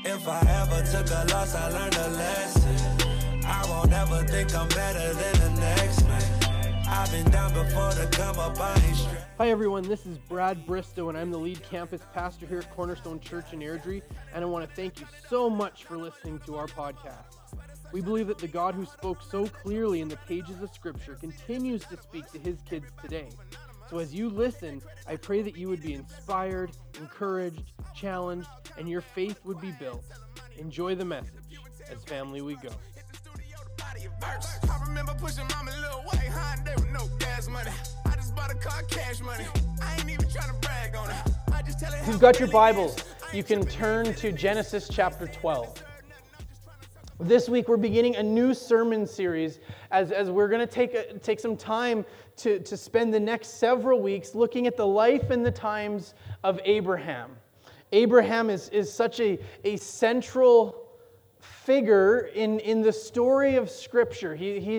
If I ever took a loss, I learned a lesson. I won't ever think I'm better than the next man. I've been down before to come up, I ain't straight. Hi everyone, this is Brad Bristow and I'm the lead campus pastor here at Cornerstone Church in Airdrie, and I want to thank you so much for listening to our podcast. We believe that the God who spoke so clearly in the pages of Scripture continues to speak to his kids today. So as you listen, I pray that you would be inspired, encouraged, challenged, and your faith would be built. Enjoy the message. As family we go. I remember pushing mama a little white Honda with no gas money. I just bought a car cash money. I ain't even trying to brag on it. I just tell it. If you've got your Bibles, you can turn to Genesis chapter 12. This week we're beginning a new sermon series as we're going to take some time to spend the next several weeks looking at the life and the times of Abraham. Abraham is such a central figure in the story of Scripture.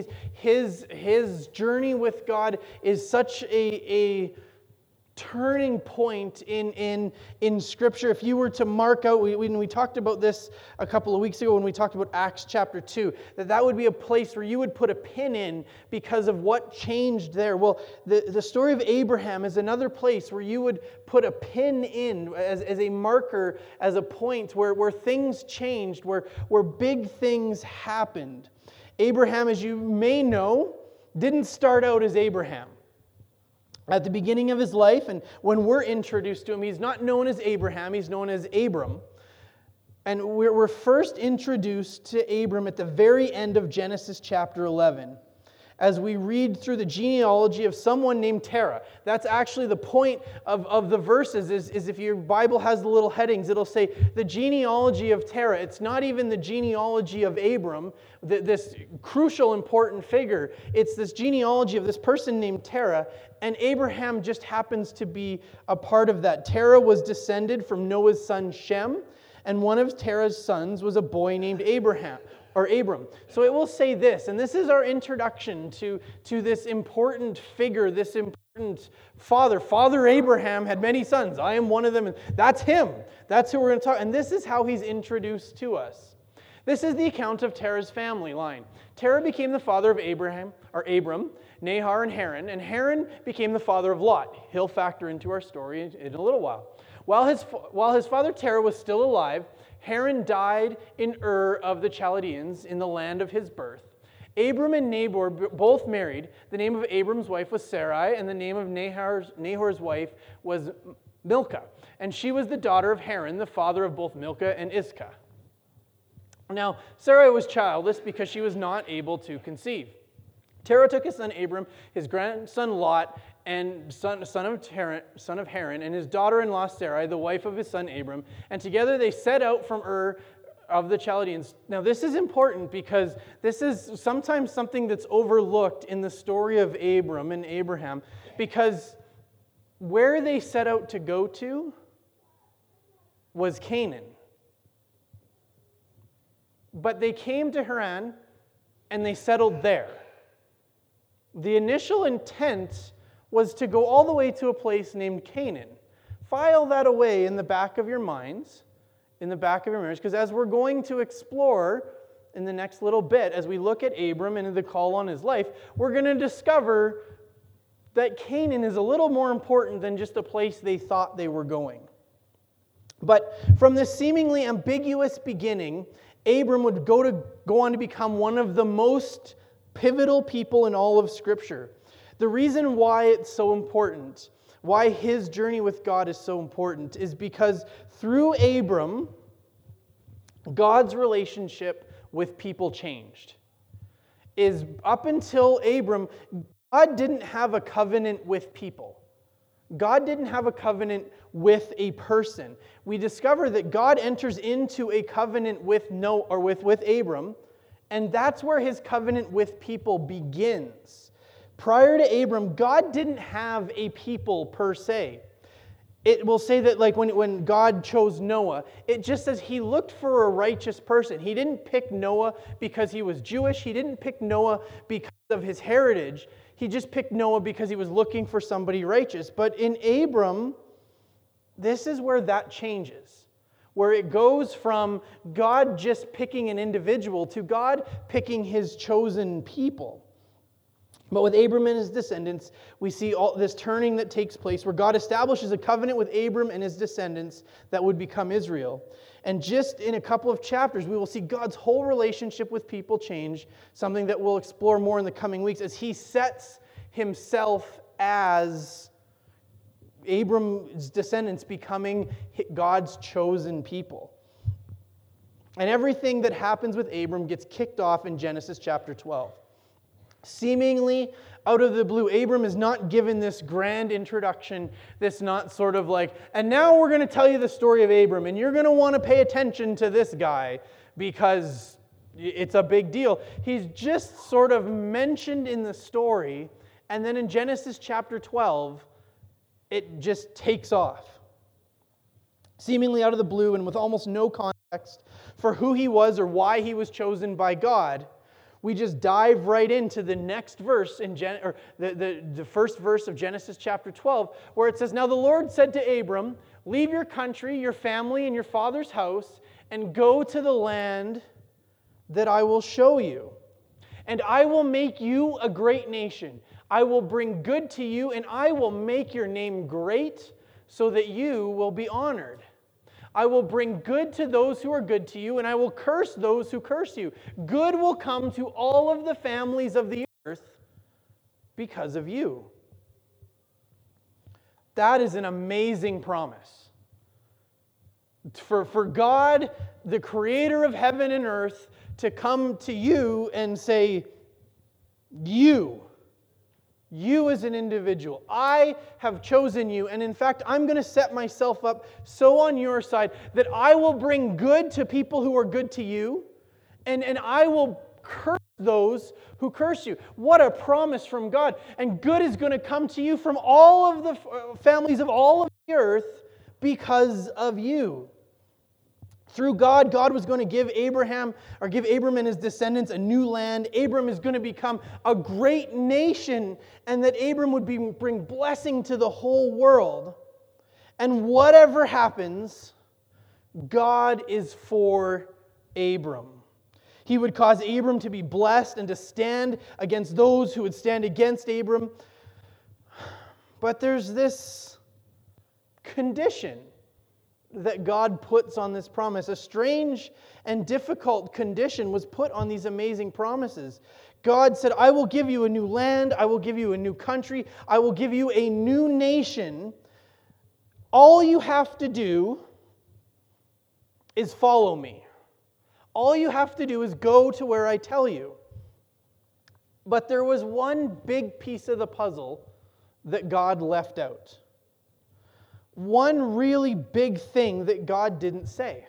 His journey with God is such a turning point in Scripture. If you were to mark out, we talked about this a couple of weeks ago when we talked about Acts chapter 2, that would be a place where you would put a pin in because of what changed there. Well, the story of Abraham is another place where you would put a pin in as a marker, as a point where things changed, where big things happened. Abraham, as you may know, didn't start out as Abraham. At the beginning of his life, and when we're introduced to him, he's not known as Abraham, he's known as Abram. And we're first introduced to Abram at the very end of Genesis chapter 11, as we read through the genealogy of someone named Terah. That's actually the point of the verses, is if your Bible has the little headings, it'll say the genealogy of Terah. It's not even the genealogy of Abram, this crucial, important figure. It's this genealogy of this person named Terah, and Abraham just happens to be a part of that. Terah was descended from Noah's son Shem, and one of Terah's sons was a boy named Abram. So it will say this, and this is our introduction to this important figure, this important father. Father Abraham had many sons. I am one of them, and that's him. That's who we're going to talk. And this is how he's introduced to us. This is the account of Terah's family line. Terah became the father of Abram, Nahor, and Haran became the father of Lot. He'll factor into our story in a little while. While his father Terah was still alive, Haran died in Ur of the Chaldeans in the land of his birth. Abram and Nahor both married. The name of Abram's wife was Sarai, and the name of Nahor's wife was Milcah. And she was the daughter of Haran, the father of both Milcah and Iscah. Now, Sarai was childless because she was not able to conceive. Terah took his son Abram, his grandson Lot, and son of Haran, and his daughter-in-law Sarai, the wife of his son Abram, and together they set out from Ur of the Chaldeans. Now this is important because this is sometimes something that's overlooked in the story of Abram and Abraham, because where they set out to go to was Canaan. But they came to Haran and they settled there. The initial intent was to go all the way to a place named Canaan. File that away in the back of your minds, in the back of your memories, because as we're going to explore in the next little bit, as we look at Abram and the call on his life, we're going to discover that Canaan is a little more important than just a place they thought they were going. But from this seemingly ambiguous beginning, Abram would go on to become one of the most pivotal people in all of Scripture. The reason why it's so important, why his journey with God is so important, is because through Abram, God's relationship with people changed. Is up until Abram, God didn't have a covenant with people. God didn't have a covenant with a person. We discover that God enters into a covenant with Abram, and that's where his covenant with people begins. Prior to Abram, God didn't have a people per se. It will say that like when God chose Noah, it just says he looked for a righteous person. He didn't pick Noah because he was Jewish. He didn't pick Noah because of his heritage. He just picked Noah because he was looking for somebody righteous. But in Abram, this is where that changes. where it goes from God just picking an individual to God picking his chosen people. But with Abram and his descendants, we see all this turning that takes place where God establishes a covenant with Abram and his descendants that would become Israel. And just in a couple of chapters, we will see God's whole relationship with people change, something that we'll explore more in the coming weeks as he sets himself as Abram's descendants becoming God's chosen people. And everything that happens with Abram gets kicked off in Genesis chapter 12. Seemingly out of the blue, Abram is not given this grand introduction, this not sort of like, and now we're going to tell you the story of Abram, and you're going to want to pay attention to this guy because it's a big deal. He's just sort of mentioned in the story, and then in Genesis chapter 12, it just takes off. Seemingly out of the blue and with almost no context for who he was or why he was chosen by God, we just dive right into the next verse in the first verse of Genesis chapter 12, where it says, "Now the Lord said to Abram, leave your country, your family, and your father's house, and go to the land that I will show you. And I will make you a great nation. I will bring good to you, and I will make your name great so that you will be honored. I will bring good to those who are good to you, and I will curse those who curse you. Good will come to all of the families of the earth because of you." That is an amazing promise. For God, the creator of heaven and earth, to come to you and say, you as an individual, I have chosen you, and in fact, I'm going to set myself up so on your side that I will bring good to people who are good to you, and I will curse those who curse you. What a promise from God. And good is going to come to you from all of the families of all of the earth because of you. Through God, God was going to give Abram and his descendants a new land. Abram is going to become a great nation, and that Abram would bring blessing to the whole world. And whatever happens, God is for Abram. He would cause Abram to be blessed and to stand against those who would stand against Abram. But there's this condition that God puts on this promise. A strange and difficult condition was put on these amazing promises. God said, I will give you a new land, I will give you a new country, I will give you a new nation. All you have to do is follow me. All you have to do is go to where I tell you. But there was one big piece of the puzzle that God left out. One really big thing that God didn't say.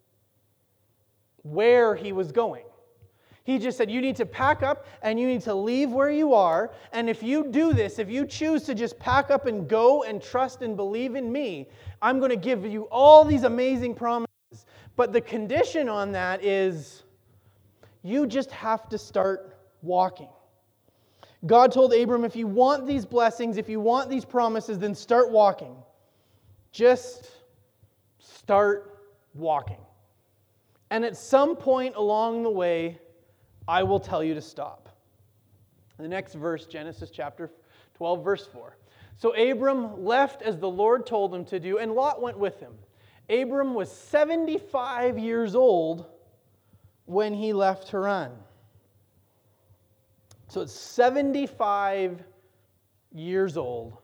Where he was going. He just said, you need to pack up and you need to leave where you are. And if you do this, if you choose to just pack up and go and trust and believe in me, I'm going to give you all these amazing promises. But the condition on that is you just have to start walking. God told Abram, if you want these blessings, if you want these promises, then start walking. Just start walking. And at some point along the way, I will tell you to stop. The next verse, Genesis chapter 12, verse 4. So Abram left as the Lord told him to do, and Lot went with him. Abram was 75 years old when he left Haran. So it's 75 years old.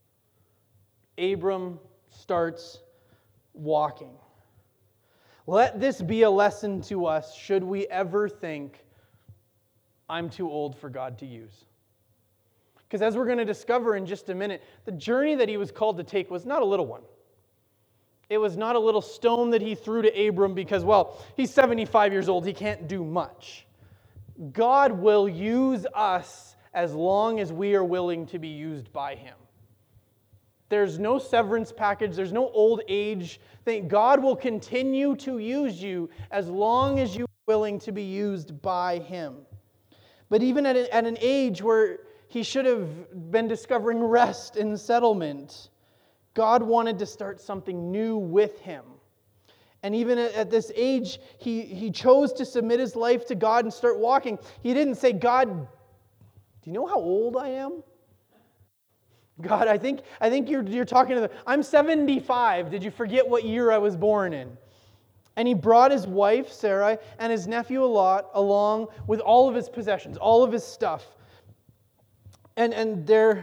Abram starts walking. Let this be a lesson to us should we ever think, I'm too old for God to use. Because as we're going to discover in just a minute, the journey that he was called to take was not a little one. It was not a little stone that he threw to Abram because, well, he's 75 years old, he can't do much. God will use us as long as we are willing to be used by him. There's no severance package. There's no old age thing. God will continue to use you as long as you're willing to be used by him. But even at an age where he should have been discovering rest and settlement, God wanted to start something new with him. And even at this age, he chose to submit his life to God and start walking. He didn't say, God, do you know how old I am? God, I think you're talking to I'm 75. Did you forget what year I was born in? And he brought his wife, Sarai, and his nephew Lot along with all of his possessions, all of his stuff. And there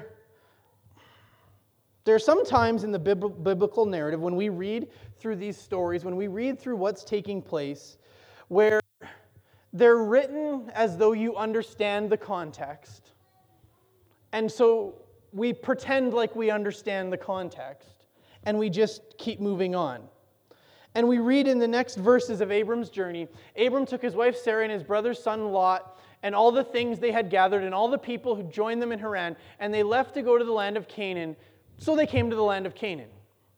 are some times in the biblical narrative when we read through these stories, when we read through what's taking place, where they're written as though you understand the context. And so we pretend like we understand the context, and we just keep moving on. And we read in the next verses of Abram's journey, Abram took his wife Sarah and his brother's son Lot and all the things they had gathered and all the people who joined them in Haran, and they left to go to the land of Canaan. So they came to the land of Canaan.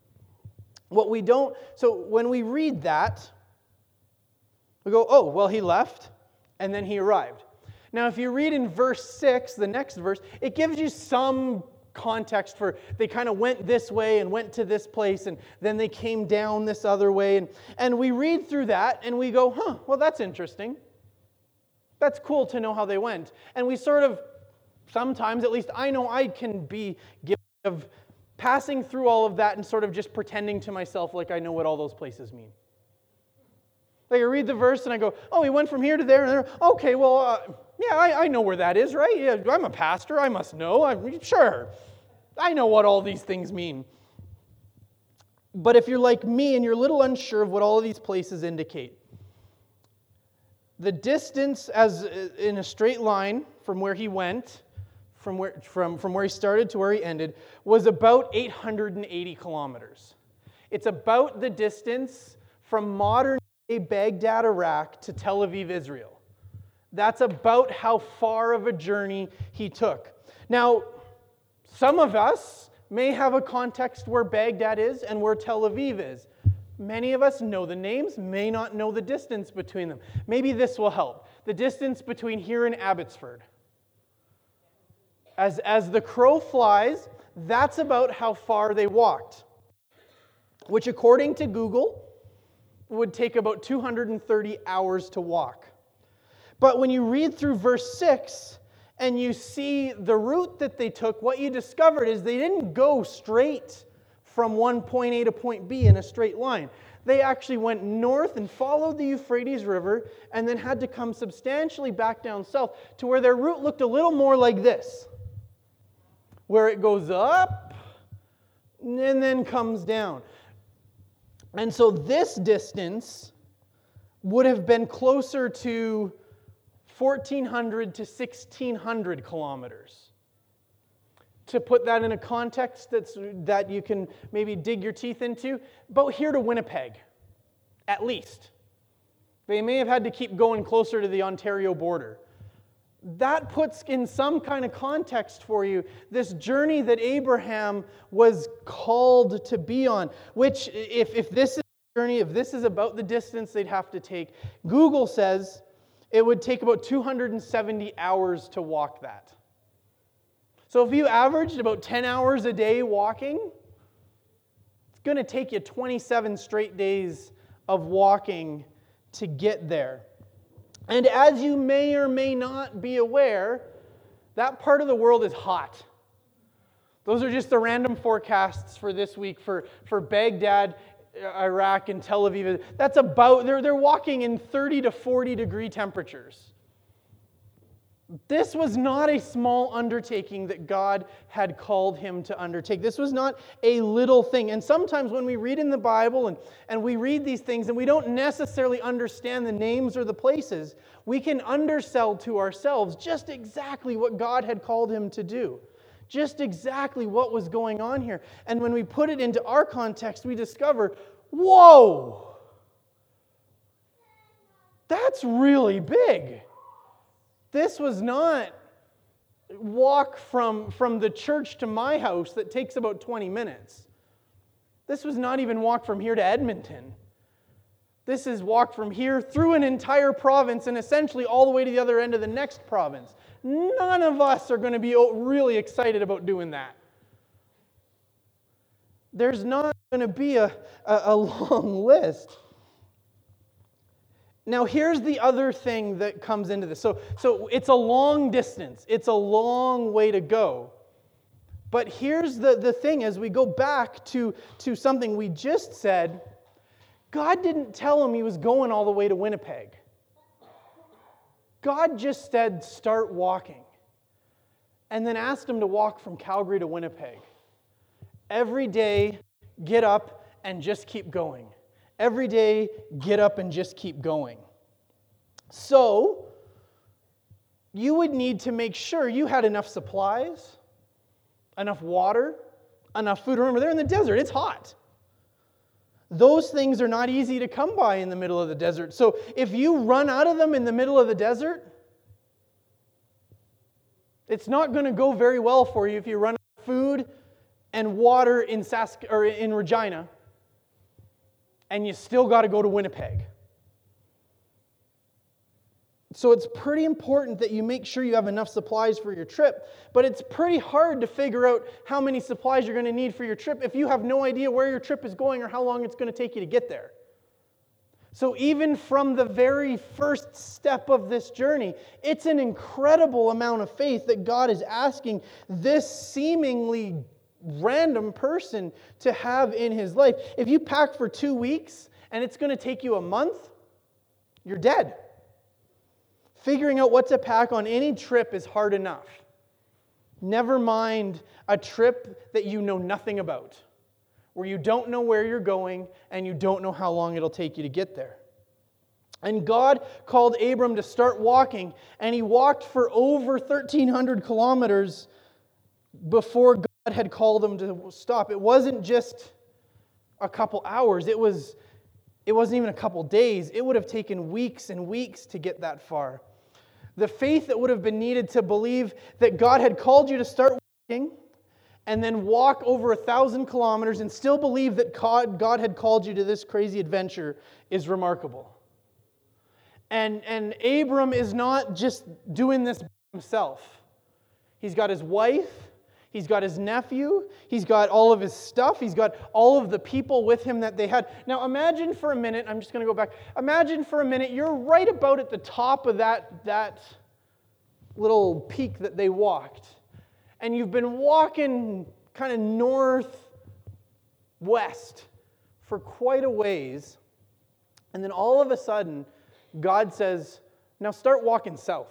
So when we read that, we go, oh, well, he left, and then he arrived. Now, if you read in verse 6, the next verse, it gives you some context for they kind of went this way and went to this place, and then they came down this other way. And we read through that, and we go, well, that's interesting. That's cool to know how they went. And we sort of, sometimes, at least I know I can be guilty of passing through all of that and sort of just pretending to myself like I know what all those places mean. Like I read the verse and I go, oh, he went from here to there and there. Okay, well, I know where that is, right? Yeah, I'm a pastor. I must know. Sure. I know what all these things mean. But if you're like me and you're a little unsure of what all of these places indicate, the distance as in a straight line from where he went, from where he started to where he ended, was about 880 kilometers. It's about the distance from modern-day Baghdad, Iraq, to Tel Aviv, Israel. That's about how far of a journey he took. Now, some of us may have a context where Baghdad is and where Tel Aviv is. Many of us know the names, may not know the distance between them. Maybe this will help. The distance between here and Abbotsford. As the crow flies, that's about how far they walked, which according to Google would take about 230 hours to walk. But when you read through verse 6 and you see the route that they took, what you discovered is they didn't go straight from one point A to point B in a straight line. They actually went north and followed the Euphrates River and then had to come substantially back down south to where their route looked a little more like this, where it goes up and then comes down. And so this distance would have been closer to 1,400 to 1,600 kilometers. To put that in a context that you can maybe dig your teeth into, about here to Winnipeg, at least. They may have had to keep going closer to the Ontario border. That puts in some kind of context for you this journey that Abraham was called to be on, which if this is a journey, if this is about the distance they'd have to take, Google says it would take about 270 hours to walk that. So if you averaged about 10 hours a day walking, it's going to take you 27 straight days of walking to get there. And as you may or may not be aware, that part of the world is hot. Those are just the random forecasts for this week for Baghdad, Iraq, and Tel Aviv. That's about, they're walking in 30 to 40 degree temperatures. This was not a small undertaking that God had called him to undertake. This was not a little thing. And sometimes when we read in the Bible and we read these things and we don't necessarily understand the names or the places, we can undersell to ourselves just exactly what God had called him to do. Just exactly what was going on here. And when we put it into our context, we discover, whoa! That's really big. This was not walk from the church to my house that takes about 20 minutes. This was not even walk from here to Edmonton. This is walk from here through an entire province and essentially all the way to the other end of the next province. None of us are going to be really excited about doing that. There's not going to be a long list. Now, here's the other thing that comes into this. So it's a long distance. It's a long way to go. But here's the thing. As we go back to something we just said, God didn't tell him he was going all the way to Winnipeg. God just said, start walking. And then asked him to walk from Calgary to Winnipeg. Every day, get up and just keep going. Every day, get up and just keep going. So, you would need to make sure you had enough supplies, enough water, enough food. Remember, they're in the desert. It's hot. Those things are not easy to come by in the middle of the desert. So, if you run out of them in the middle of the desert, it's not going to go very well for you if you run out of food and water in Regina, and you still got to go to Winnipeg. So it's pretty important that you make sure you have enough supplies for your trip, but it's pretty hard to figure out how many supplies you're going to need for your trip if you have no idea where your trip is going or how long it's going to take you to get there. So even from the very first step of this journey, it's an incredible amount of faith that God is asking this seemingly random person to have in his life. If you pack for 2 weeks and it's going to take you a month, you're dead. Figuring out what to pack on any trip is hard enough. Never mind a trip that you know nothing about, where you don't know where you're going and you don't know how long it'll take you to get there. And God called Abram to start walking, and he walked for over 1,300 kilometers before God had called him to stop. It wasn't just a couple hours. It wasn't even a couple days. It would have taken weeks and weeks to get that far. The faith that would have been needed to believe that God had called you to start walking and then walk over 1,000 kilometers and still believe that God had called you to this crazy adventure is remarkable. And Abram is not just doing this by himself. He's got his wife, he's got his nephew, he's got all of his stuff, he's got all of the people with him that they had. Now imagine for a minute, I'm just going to go back. Imagine for a minute, you're right about at the top of that little peak that they walked. And you've been walking kind of northwest for quite a ways. And then all of a sudden, God says, now start walking south.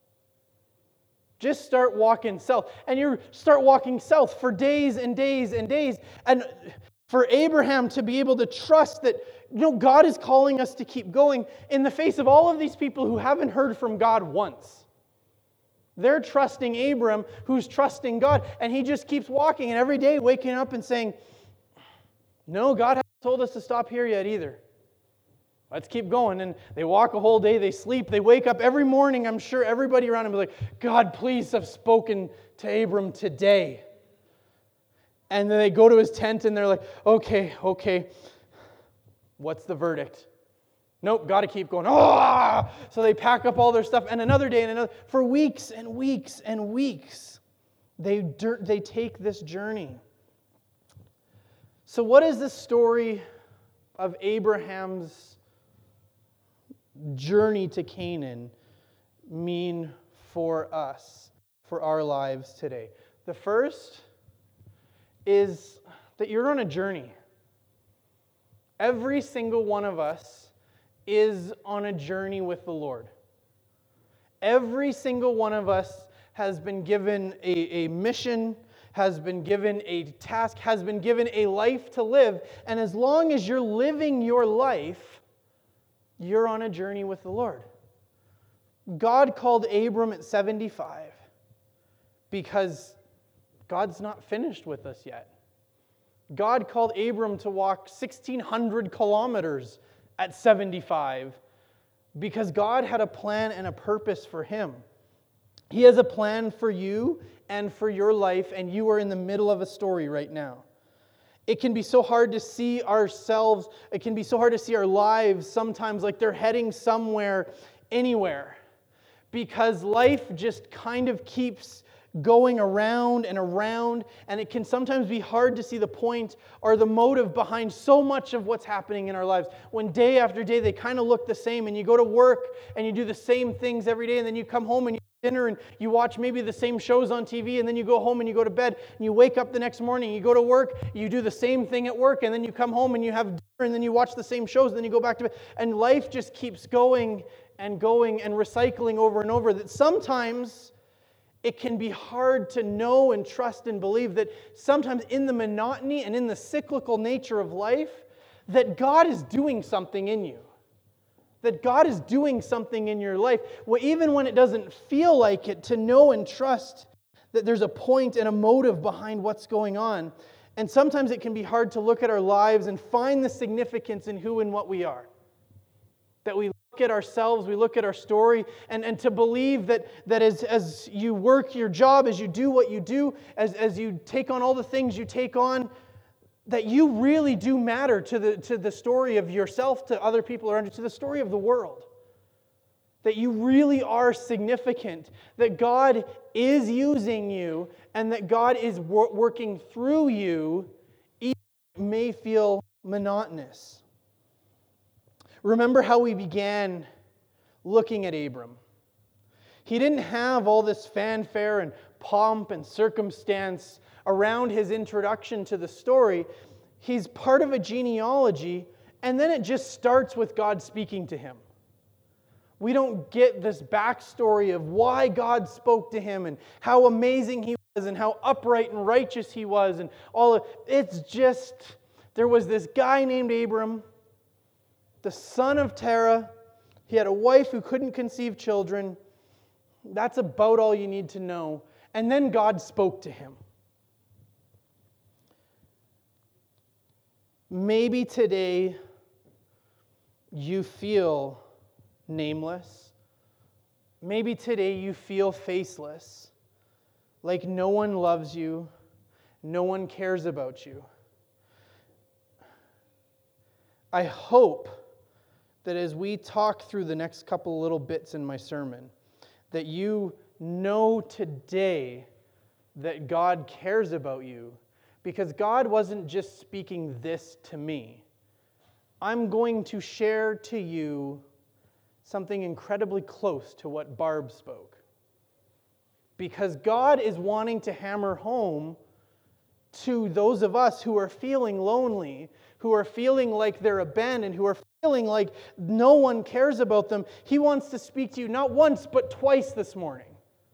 Just start walking south. And you start walking south for days and days and days. And for Abraham to be able to trust that, God is calling us to keep going in the face of all of these people who haven't heard from God once. They're trusting Abram, who's trusting God, and he just keeps walking, and every day waking up and saying, no, God hasn't told us to stop here yet either. Let's keep going. And they walk a whole day, they sleep, they wake up every morning. I'm sure everybody around him is like, God, please have spoken to Abram today. And then they go to his tent and they're like, okay, what's the verdict? Nope, got to keep going. Oh! So they pack up all their stuff, and another day and another. For weeks and weeks and weeks, they take this journey. So what is the story of Abraham's journey to Canaan mean for us, for our lives today? The first is that you're on a journey. Every single one of us is on a journey with the Lord. Every single one of us has been given a mission, has been given a task, has been given a life to live. And as long as you're living your life, you're on a journey with the Lord. God called Abram at 75 because God's not finished with us yet. God called Abram to walk 1,600 kilometers at 75 because God had a plan and a purpose for him. He has a plan for you and for your life, and you are in the middle of a story right now. It can be so hard to see ourselves, it can be so hard to see our lives sometimes like they're heading somewhere, anywhere, because life just kind of keeps going around and around, and it can sometimes be hard to see the point or the motive behind so much of what's happening in our lives. When day after day they kind of look the same, and you go to work and you do the same things every day, and then you come home and you eat dinner and you watch maybe the same shows on TV, and then you go home and you go to bed, and you wake up the next morning, you go to work, you do the same thing at work, and then you come home and you have dinner, and then you watch the same shows, and then you go back to bed, and life just keeps going and recycling over and over, that sometimes it can be hard to know and trust and believe that sometimes in the monotony and in the cyclical nature of life, that God is doing something in you. That God is doing something in your life. Well, even when it doesn't feel like it, to know and trust that there's a point and a motive behind what's going on. And sometimes it can be hard to look at our lives and find the significance in who and what we are. That we look at ourselves, we look at our story, and to believe that as you work your job, as you do what you do, as you take on all the things you take on, that you really do matter to the story of yourself, to other people around you, to the story of the world. That you really are significant, that God is using you, and that God is working through you, even if it may feel monotonous. Remember how we began looking at Abram. He didn't have all this fanfare and pomp and circumstance around his introduction to the story. He's part of a genealogy, and then it just starts with God speaking to him. We don't get this backstory of why God spoke to him and how amazing he was and how upright and righteous he was and all of it's just, there was this guy named Abram, the son of Terah. He had a wife who couldn't conceive children. That's about all you need to know. And then God spoke to him. Maybe today you feel nameless. Maybe today you feel faceless, like no one loves you, no one cares about you. I hope that as we talk through the next couple little bits in my sermon, that you know today that God cares about you, because God wasn't just speaking this to me. I'm going to share to you something incredibly close to what Barb spoke. Because God is wanting to hammer home to those of us who are feeling lonely, who are feeling like they're abandoned, who are feeling like no one cares about them. He wants to speak to you not once, but twice this morning.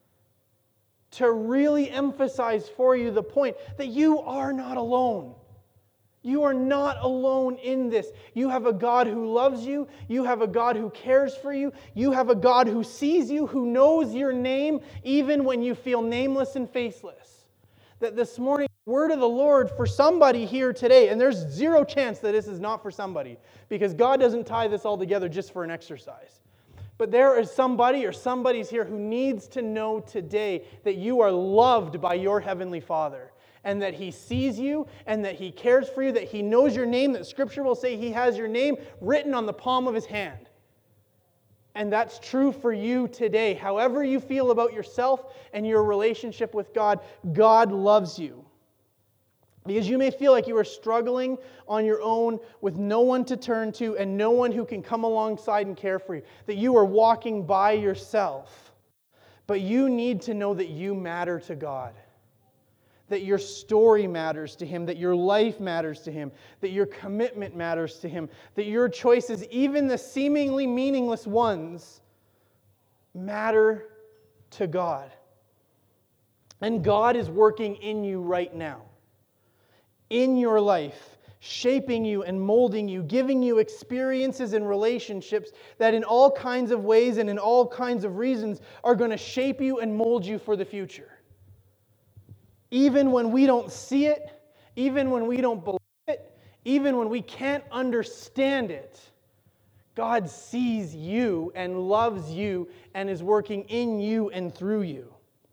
To really emphasize for you the point that you are not alone. You are not alone in this. You have a God who loves you. You have a God who cares for you. You have a God who sees you, who knows your name, even when you feel nameless and faceless. That this morning, the word of the Lord for somebody here today, and there's zero chance that this is not for somebody, because God doesn't tie this all together just for an exercise. But there is somebody or somebody's here who needs to know today that you are loved by your Heavenly Father, and that He sees you, and that He cares for you, that He knows your name, that Scripture will say He has your name written on the palm of His hand. And that's true for you today. However you feel about yourself and your relationship with God, God loves you. Because you may feel like you are struggling on your own with no one to turn to and no one who can come alongside and care for you. That you are walking by yourself. But you need to know that you matter to God. That your story matters to Him. That your life matters to Him. That your commitment matters to Him. That your choices, even the seemingly meaningless ones, matter to God. And God is working in you right now. In your life, shaping you and molding you, giving you experiences and relationships that in all kinds of ways and in all kinds of reasons are going to shape you and mold you for the future. Even when we don't see it, even when we don't believe it, even when we can't understand it, God sees you and loves you and is working in you and through you.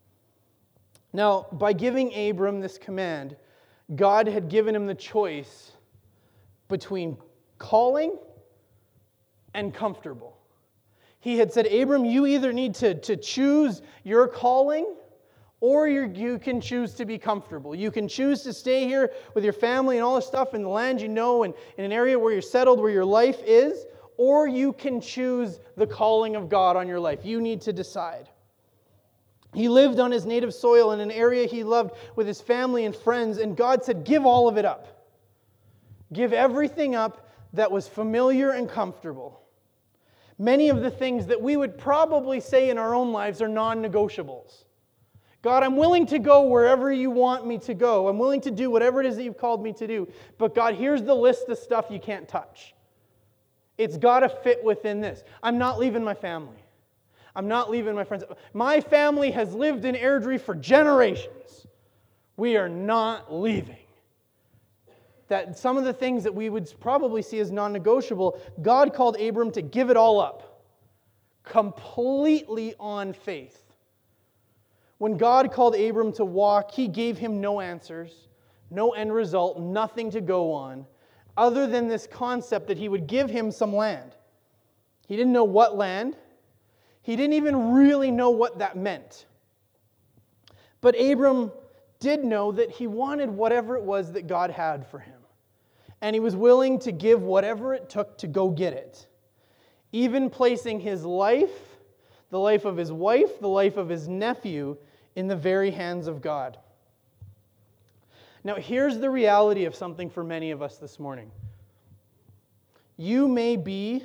Now, by giving Abram this command, God had given him the choice between calling and comfortable. He had said, Abram, you either need to choose your calling or you can choose to be comfortable. You can choose to stay here with your family and all this stuff in the land you know and in an area where you're settled, where your life is, or you can choose the calling of God on your life. You need to decide. He lived on his native soil in an area he loved with his family and friends, and God said, give all of it up. Give everything up that was familiar and comfortable. Many of the things that we would probably say in our own lives are non-negotiables. God, I'm willing to go wherever you want me to go. I'm willing to do whatever it is that you've called me to do. But God, here's the list of stuff you can't touch. It's got to fit within this. I'm not leaving my family. I'm not leaving my friends. My family has lived in Airdrie for generations. We are not leaving. That some of the things that we would probably see as non-negotiable, God called Abram to give it all up. Completely on faith. When God called Abram to walk, He gave him no answers, no end result, nothing to go on, other than this concept that He would give him some land. He didn't know what land. He didn't even really know what that meant. But Abram did know that he wanted whatever it was that God had for him. And he was willing to give whatever it took to go get it. Even placing his life, the life of his wife, the life of his nephew, in the very hands of God. Now, here's the reality of something for many of us this morning. You may be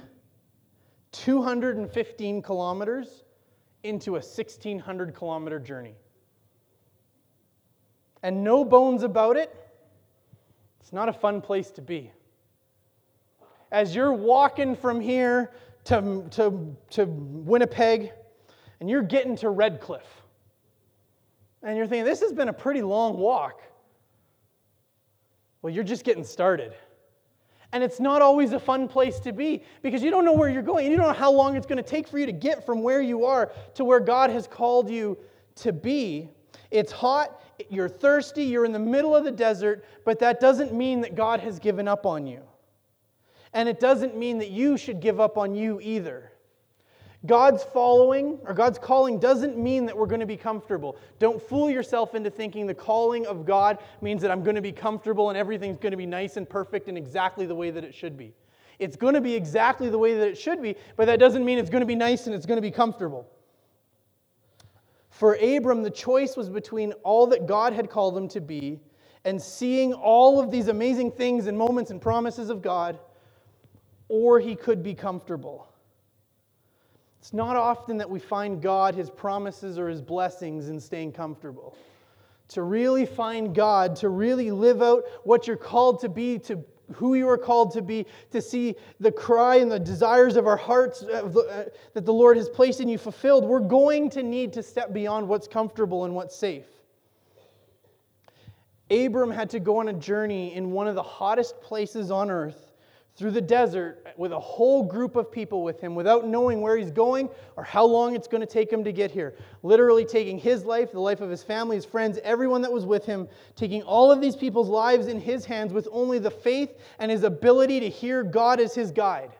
215 kilometers into a 1,600-kilometer journey. And no bones about it, it's not a fun place to be. As you're walking from here to Winnipeg, and you're getting to Redcliffe, and you're thinking, this has been a pretty long walk. Well, you're just getting started. And it's not always a fun place to be because you don't know where you're going. You don't know how long it's going to take for you to get from where you are to where God has called you to be. It's hot, you're thirsty, you're in the middle of the desert, but that doesn't mean that God has given up on you. And it doesn't mean that you should give up on you either. God's following, or God's calling, doesn't mean that we're going to be comfortable. Don't fool yourself into thinking the calling of God means that I'm going to be comfortable and everything's going to be nice and perfect and exactly the way that it should be. It's going to be exactly the way that it should be, but that doesn't mean it's going to be nice and it's going to be comfortable. For Abram, the choice was between all that God had called him to be and seeing all of these amazing things and moments and promises of God, or he could be comfortable. It's not often that we find God, His promises, or His blessings in staying comfortable. To really find God, to really live out what you're called to be, to who you are called to be, to see the cry and the desires of our hearts that the Lord has placed in you fulfilled, we're going to need to step beyond what's comfortable and what's safe. Abram had to go on a journey in one of the hottest places on earth, through the desert with a whole group of people with him without knowing where he's going or how long it's going to take him to get here. Literally taking his life, the life of his family, his friends, everyone that was with him, taking all of these people's lives in his hands with only the faith and his ability to hear God as his guide.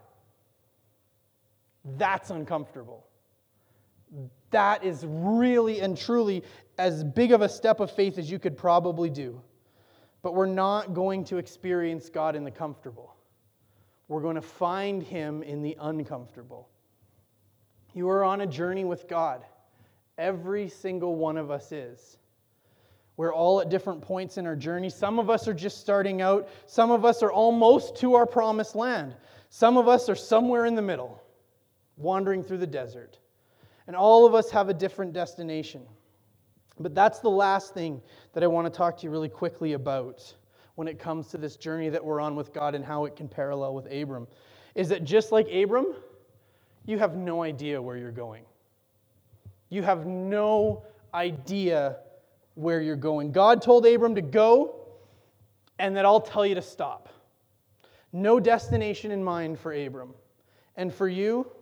That's uncomfortable. That is really and truly as big of a step of faith as you could probably do. But we're not going to experience God in the comfortable. We're going to find Him in the uncomfortable. You are on a journey with God. Every single one of us is. We're all at different points in our journey. Some of us are just starting out. Some of us are almost to our promised land. Some of us are somewhere in the middle, wandering through the desert. And all of us have a different destination. But that's the last thing that I want to talk to you really quickly about when it comes to this journey that we're on with God and how it can parallel with Abram, is that just like Abram, you have no idea where you're going. You have no idea where you're going. God told Abram to go, and that I'll tell you to stop. No destination in mind for Abram. And for you,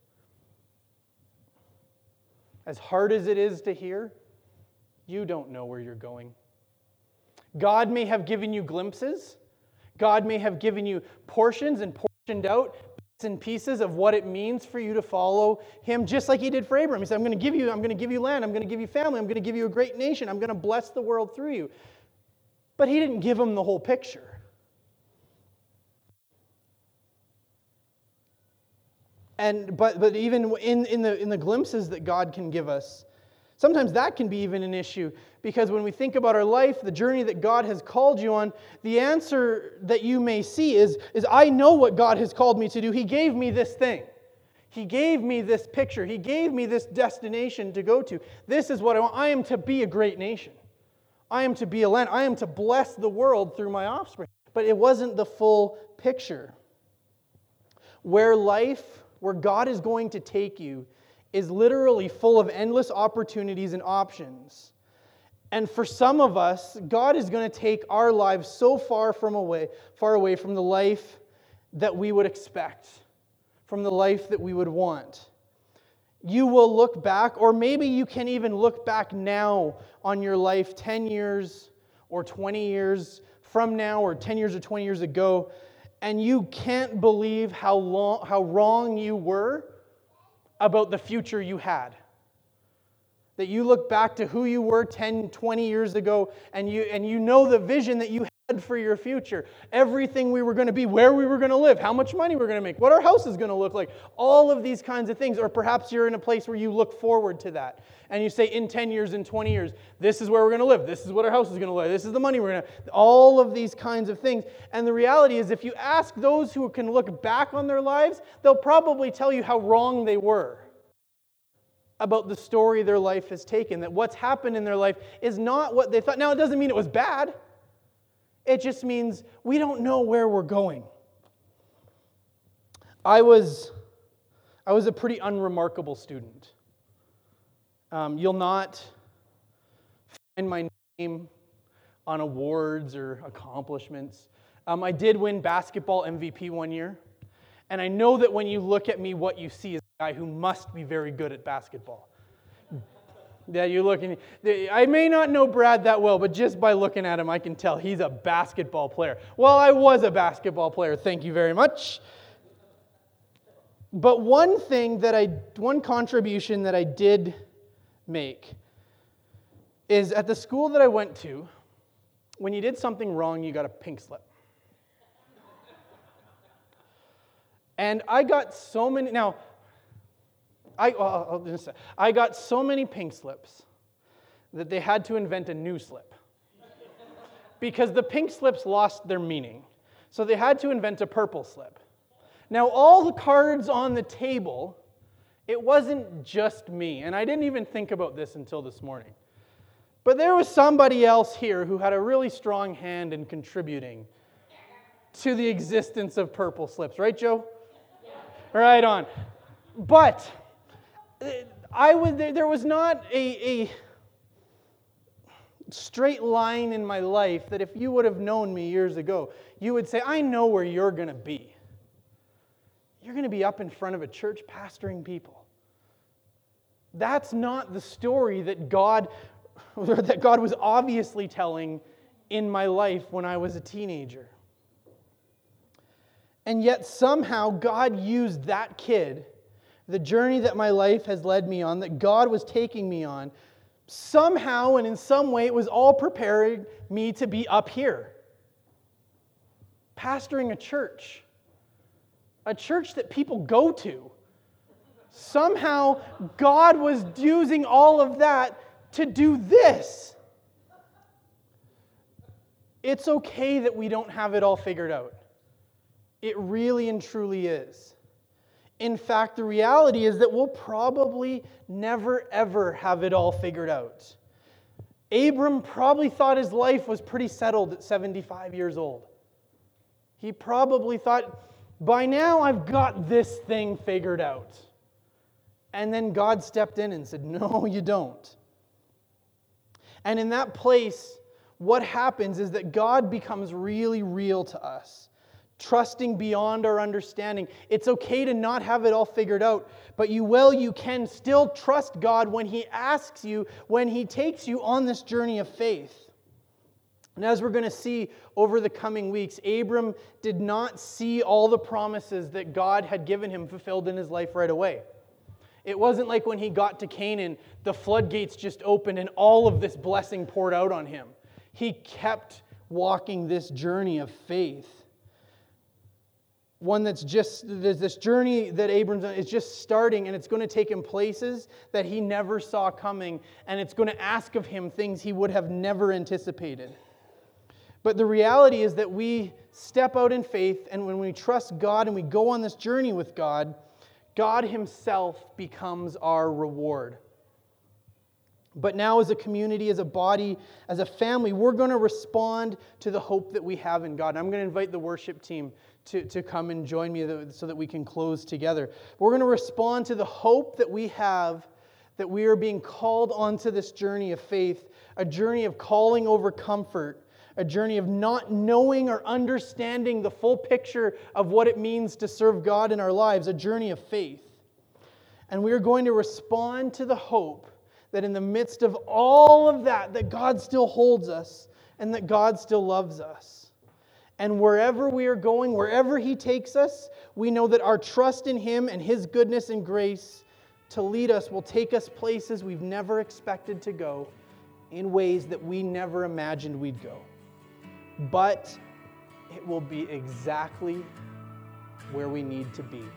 as hard as it is to hear, you don't know where you're going. God may have given you glimpses. God may have given you portions and portioned out. and pieces of what it means for you to follow him, just like he did for Abraham. He said, I'm going to give you land, I'm going to give you family, I'm going to give you a great nation, I'm going to bless the world through you. But he didn't give him the whole picture. But even in the glimpses that God can give us, sometimes that can be even an issue, because when we think about our life, the journey that God has called you on, the answer that you may see is I know what God has called me to do. He gave me this thing. He gave me this picture. He gave me this destination to go to. This is what I want. I am to be a great nation. I am to be a land. I am to bless the world through my offspring. But it wasn't the full picture. Where God is going to take you is literally full of endless opportunities and options. And for some of us, God is going to take our lives so far away from the life that we would expect, from the life that we would want. You will look back, or maybe you can even look back now on your life 10 years or 20 years from now, or 10 years or 20 years ago, and you can't believe how wrong you were about the future you had. That you look back to who you were 10, 20 years ago, and you know the vision that you had for your future. Everything we were going to be, where we were going to live, how much money we're going to make, what our house is going to look like, all of these kinds of things. Or perhaps you're in a place where you look forward to that. And you say, in 10 years, in 20 years, this is where we're going to live. This is what our house is going to look like. This is the money we're going to have. All of these kinds of things. And the reality is, if you ask those who can look back on their lives, they'll probably tell you how wrong they were about the story their life has taken, that what's happened in their life is not what they thought. Now, it doesn't mean it was bad. It just means we don't know where we're going. I was a pretty unremarkable student. You'll not find my name on awards or accomplishments. I did win basketball MVP one year. And I know that when you look at me, what you see is a guy who must be very good at basketball. That you look and I may not know Brad that well, but just by looking at him, I can tell he's a basketball player. Well, I was a basketball player, thank you very much. But one contribution that I did make is at the school that I went to, when you did something wrong, you got a pink slip. And I got so many, I got so many pink slips that they had to invent a new slip. Because the pink slips lost their meaning. So they had to invent a purple slip. Now, all the cards on the table, it wasn't just me. And I didn't even think about this until this morning. But there was somebody else here who had a really strong hand in contributing to the existence of purple slips. Right, Joe? Right on. But there was not a straight line in my life that if you would have known me years ago, you would say, I know where you're going to be. You're going to be up in front of a church pastoring people. That's not the story that God was obviously telling in my life when I was a teenager. And yet somehow God used that kid, the journey that my life has led me on, that God was taking me on, somehow and in some way it was all preparing me to be up here. Pastoring a church that people go to. Somehow God was using all of that to do this. It's okay that we don't have it all figured out. It really and truly is. In fact, the reality is that we'll probably never, ever have it all figured out. Abram probably thought his life was pretty settled at 75 years old. He probably thought, by now I've got this thing figured out. And then God stepped in and said, no, you don't. And in that place, what happens is that God becomes really real to us. Trusting beyond our understanding. It's okay to not have it all figured out, but you can still trust God when He asks you, when He takes you on this journey of faith. And as we're going to see over the coming weeks, Abram did not see all the promises that God had given him fulfilled in his life right away. It wasn't like when he got to Canaan, the floodgates just opened and all of this blessing poured out on him. He kept walking this journey of faith. One that's just, there's this journey that Abram's on is just starting, and it's going to take him places that he never saw coming, and it's going to ask of him things he would have never anticipated. But the reality is that we step out in faith, and when we trust God and we go on this journey with God, God Himself becomes our reward. But now as a community, as a body, as a family, we're going to respond to the hope that we have in God. I'm going to invite the worship team to come and join me so that we can close together. We're going to respond to the hope that we have, that we are being called onto this journey of faith, a journey of calling over comfort, a journey of not knowing or understanding the full picture of what it means to serve God in our lives, a journey of faith. And we are going to respond to the hope that in the midst of all of that, that God still holds us and that God still loves us. And wherever we are going, wherever He takes us, we know that our trust in Him and His goodness and grace to lead us will take us places we've never expected to go in ways that we never imagined we'd go. But it will be exactly where we need to be.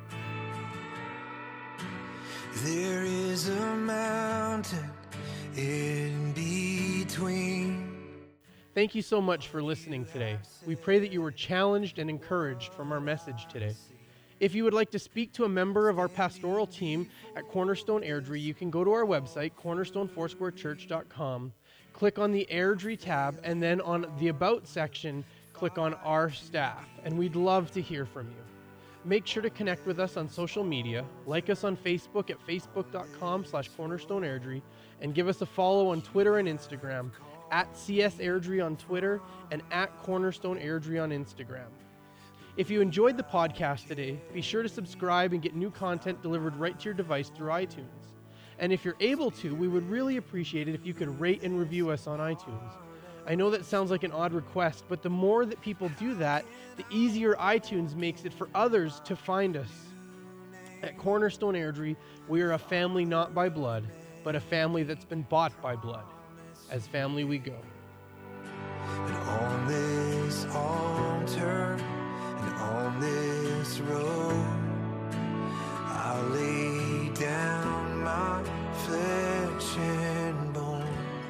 There is a mountain in between. Thank you so much for listening today. We pray that you were challenged and encouraged from our message today. If you would like to speak to a member of our pastoral team at Cornerstone Airdrie, you can go to our website, cornerstonefoursquarechurch.com, click on the Airdrie tab, and then on the About section, click on Our Staff, and we'd love to hear from you. Make sure to connect with us on social media, like us on Facebook at facebook.com/cornerstoneairdrie, and give us a follow on Twitter and Instagram, at CSAirdrie on Twitter and at Cornerstone Airdrie on Instagram. If you enjoyed the podcast today, be sure to subscribe and get new content delivered right to your device through iTunes. And if you're able to, we would really appreciate it if you could rate and review us on iTunes. I know that sounds like an odd request, but the more that people do that, the easier iTunes makes it for others to find us. At Cornerstone Airdrie, we are a family not by blood, but a family that's been bought by blood. As family we go. And on this altar and on this road, I'll lay down my flesh and bones.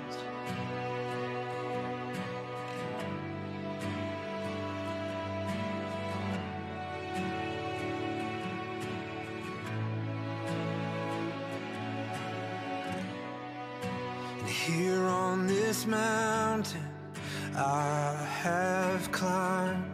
And here on this mountain I have climbed,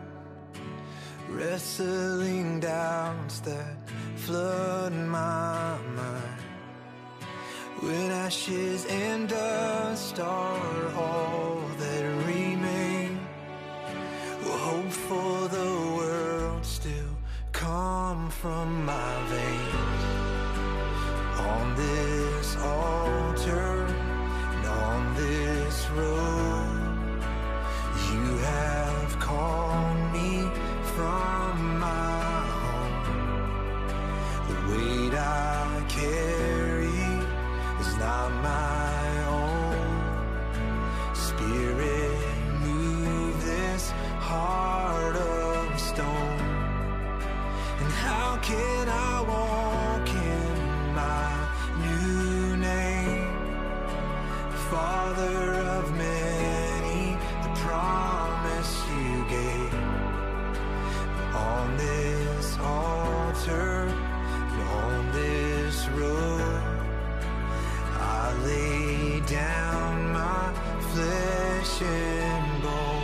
wrestling doubts that flood my mind. When ashes and dust are all that remain, will hope for the world still come from my veins. On this altar and on this road, you have called me from my home. The weight I carry is not my own. Spirit, move this heart of stone. And how can I walk in my new name? Father of many, the promise you gave. On this altar and on this road, I lay down my flesh and bones.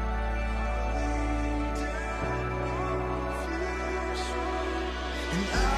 And